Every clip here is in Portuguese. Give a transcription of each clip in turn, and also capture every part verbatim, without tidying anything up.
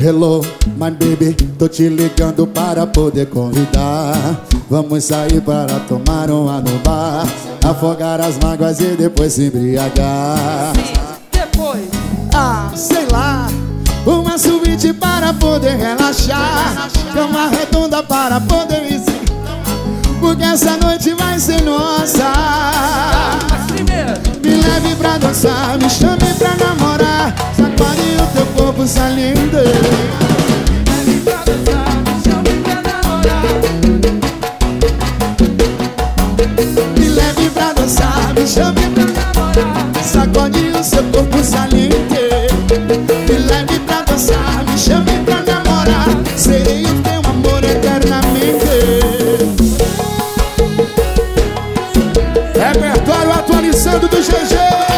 Hello, my baby, tô te ligando para poder convidar. Vamos sair para tomar uma no bar, afogar as mágoas e depois se embriagar. Depois, ah, sei lá, uma suíte para poder relaxar, cama redonda para poder ir, porque essa noite vai ser nossa. mas primeiro, me leve pra dançar, me chame pra namorar, sacode o teu corpo saliente. leve pra dançar, me chame pra namorar. Me leve pra dançar, me chame pra namorar, sacode o seu corpo saliente. Me leve pra dançar, me chame pra namorar, serei o teu amor eternamente. Repertório atualizando do G G.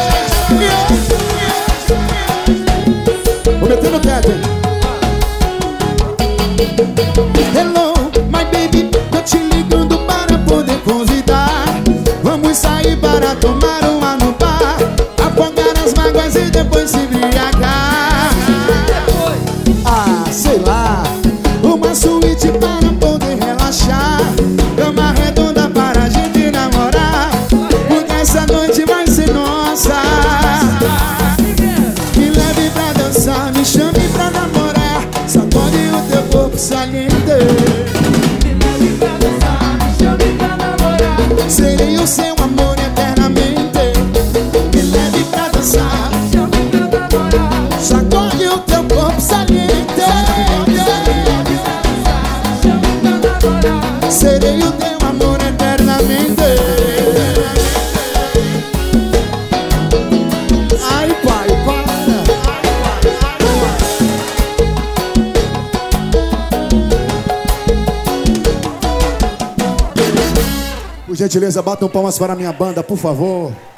Vou meter no teto, hein? Hello, my baby, tô te ligando para poder convidar. Vamos sair para tomar uma no bar, afogar as mágoas e depois se embriagar. Ah, sei lá, uma suíte para poder relaxar, cama redonda para a gente namorar, porque essa noite vai ser nossa. Me leve pra dançar, me chame pra namorar, sacode o teu corpo saliente. Me leve pra dançar, me chame pra namorar. Serei o seu amor eternamente. Me leve pra dançar, Me chame pra namorar. sacode o teu corpo saliente. Serei o teu amor eternamente. Ai, pai, para. Por gentileza, batam palmas para a minha banda, por favor.